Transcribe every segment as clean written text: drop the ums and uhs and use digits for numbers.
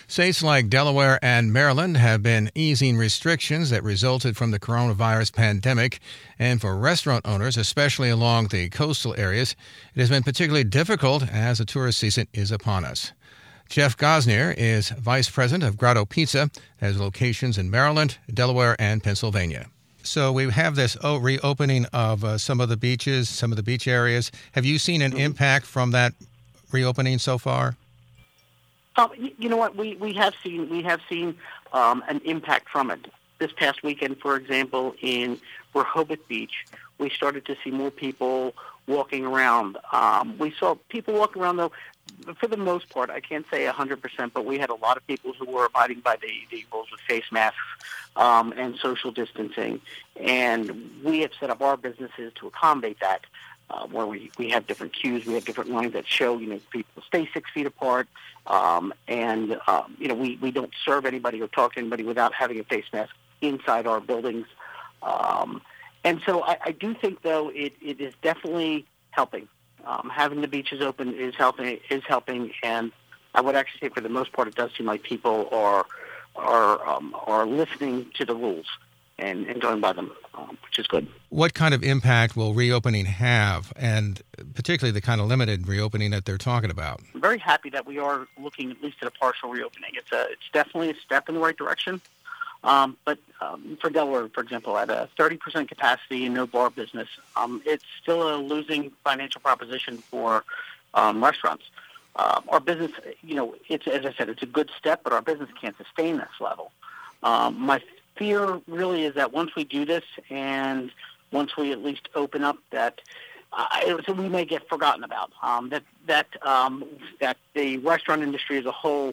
States like Delaware and Maryland have been easing restrictions that resulted from the coronavirus pandemic. And for restaurant owners, especially along the coastal areas, it has been particularly difficult as the tourist season is upon us. Jeff Gosnell is vice president of Grotto Pizza, has locations in Maryland, Delaware, and Pennsylvania. So we have this reopening of some of the beaches, some of the beach areas. Have you seen an impact from that reopening so far? You know what? We have seen an impact from it. This past weekend, for example, in Rehoboth Beach, we started to see more people walking around. We saw people walking around, though, for the most part, I can't say 100%, but we had a lot of people who were abiding by the rules with face masks and social distancing. And we have set up our businesses to accommodate that, where we have different cues, we have different lines that show, people stay 6 feet apart, and we don't serve anybody or talk to anybody without having a face mask inside our buildings. And so I do think, though, it is definitely helping. Having the beaches open is helping, and I would actually say for the most part, it does seem like people are listening to the rules and going by them, which is good. What kind of impact will reopening have, and particularly the kind of limited reopening that they're talking about? I'm very happy that we are looking at least at a partial reopening. It's definitely a step in the right direction. But for Delaware, for example, at a 30% capacity and no bar business, it's still a losing financial proposition for restaurants. Our business, it's, as I said, it's a good step, but our business can't sustain this level. My fear really is that once we do this and once we at least open up, that so we may get forgotten about. That the restaurant industry as a whole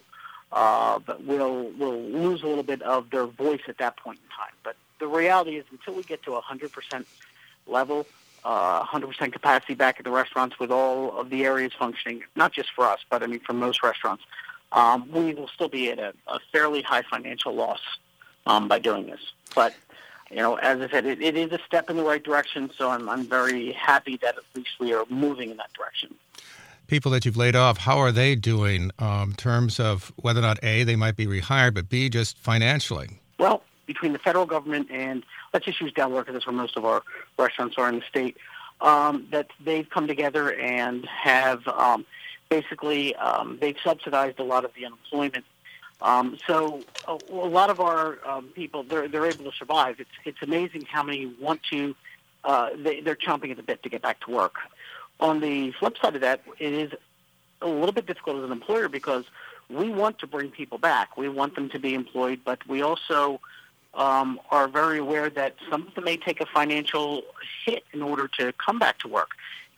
will lose a little bit of their voice at that point in time. But the reality is, until we get to 100% level, 100% capacity back at the restaurants with all of the areas functioning, not just for us, but I mean for most restaurants, we will still be at a fairly high financial loss by doing this. But as I said, it is a step in the right direction, so I'm very happy that at least we are moving in that direction. People that you've laid off, how are they doing in terms of whether or not, A, they might be rehired, but B, just financially? Well, between the federal government and, let's just use Delaware because that's where most of our restaurants are in the state, that they've come together and have basically they've subsidized a lot of the unemployment. So a lot of our people, they're able to survive. It's amazing how many want to, they're chomping at the bit to get back to work. On the flip side of that, it is a little bit difficult as an employer because we want to bring people back. We want them to be employed, but we also are very aware that some of them may take a financial hit in order to come back to work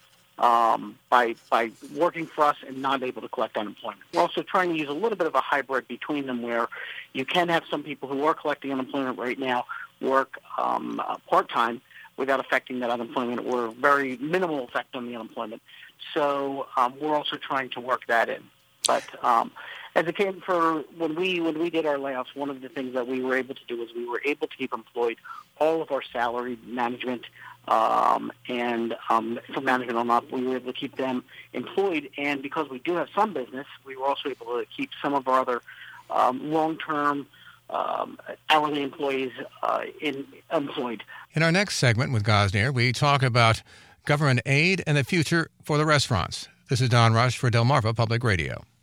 by working for us and not able to collect unemployment. We're also trying to use a little bit of a hybrid between them where you can have some people who are collecting unemployment right now work part-time without affecting that unemployment or very minimal effect on the unemployment. So we're also trying to work that in. But as it came for when we did our layoffs, one of the things that we were able to do is we were able to keep employed all of our salaried management and from management on up, we were able to keep them employed. And because we do have some business, we were also able to keep some of our other long-term hourly employees employed. In our next segment with Gosnell, we talk about government aid and the future for the restaurants. This is Don Rush for Delmarva Public Radio.